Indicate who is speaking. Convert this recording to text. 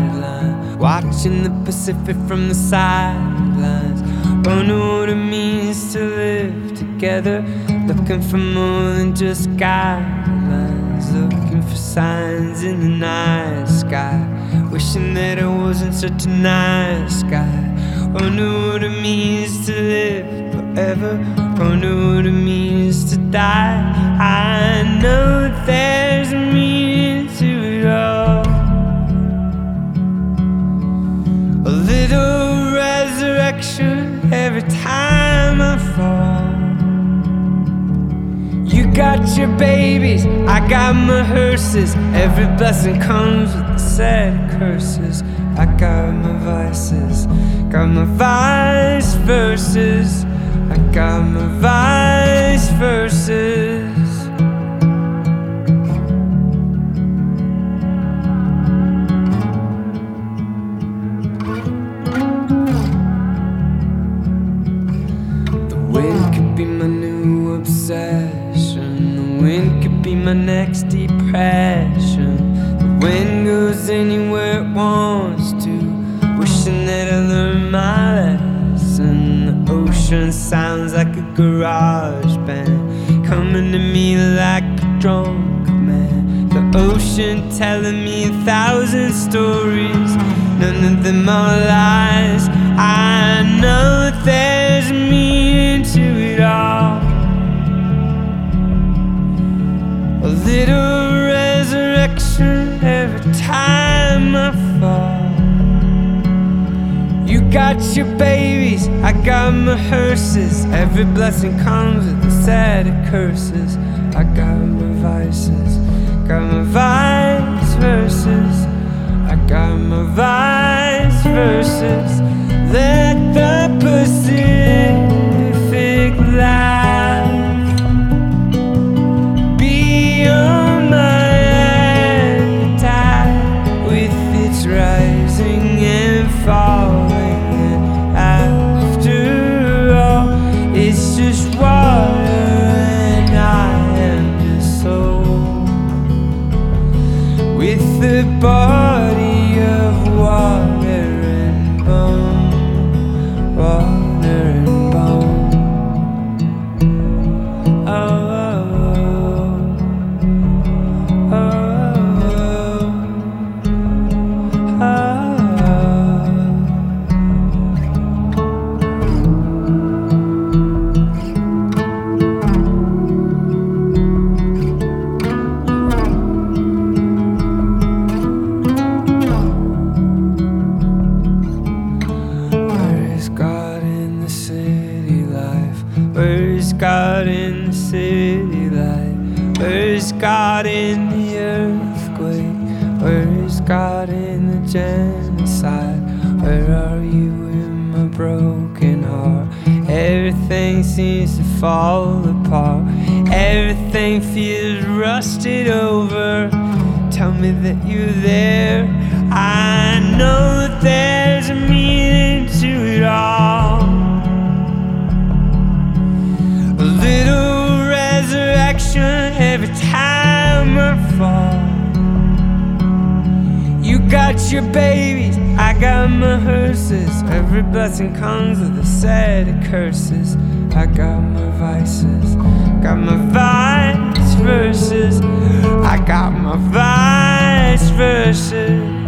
Speaker 1: sideline, watching the Pacific from the sidelines. Wonder what it means to live together, looking for more than just guidelines, looking for signs in the night sky, wishing that it wasn't such a nice guy. Wonder what it means to live forever, wonder what it means to die. I know that there's a meaning to it all, a little resurrection every time I fall. You got your babies, I got my hearses. Every blessing comes with a set of curses. I got my vices, got my vice verses. I got my vice verses. The wind could be my new obsession, the wind could be my next depression. The wind goes anywhere it wants to, wishing that I learned my lesson. The ocean sounds like a garage band, coming to me like a drunk man. The ocean telling me 1,000 stories, none of them are lies. I know that there's a meaning to it all, a little resurrection every time I fall. You got your babies, I got my hearses. Every blessing comes with a set of curses. I got my vices, got my vice verses. I got my vice verses. Let the Pacific life be on my appetite, with its rising and falling. It's just water and I am just soul, with the body of water and bone, water and bone. Where's God in the city light? Where's God in the earthquake? Where's God in the genocide? Where are you in my broken heart? Everything seems to fall apart, everything feels rusted over. Tell me that you're there. I know that there's a meaning to it all, a little resurrection every time I fall. You got your babies, I got my hearses. Every blessing comes with a set of curses. I got my vices, got my vice verses. I got my vice verses.